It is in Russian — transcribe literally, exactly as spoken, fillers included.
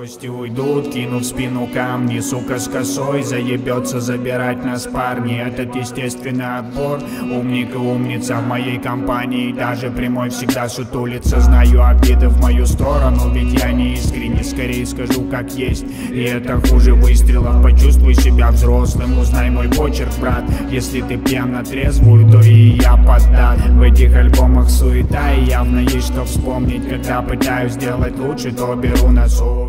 Гости уйдут, кинув в спину камни. Сука с косой заебется забирать нас парни. Этот естественный отбор. Умник и умница в моей компании. Даже прямой всегда сутулится. Знаю обиды в мою сторону, ведь я не искренне. Скорее скажу как есть, и это хуже выстрелов. Почувствуй себя взрослым, узнай мой почерк, брат. Если ты пьян на трезвую, то и я поддат. В этих альбомах суета, и явно есть что вспомнить. Когда пытаюсь сделать лучше, то беру на суд.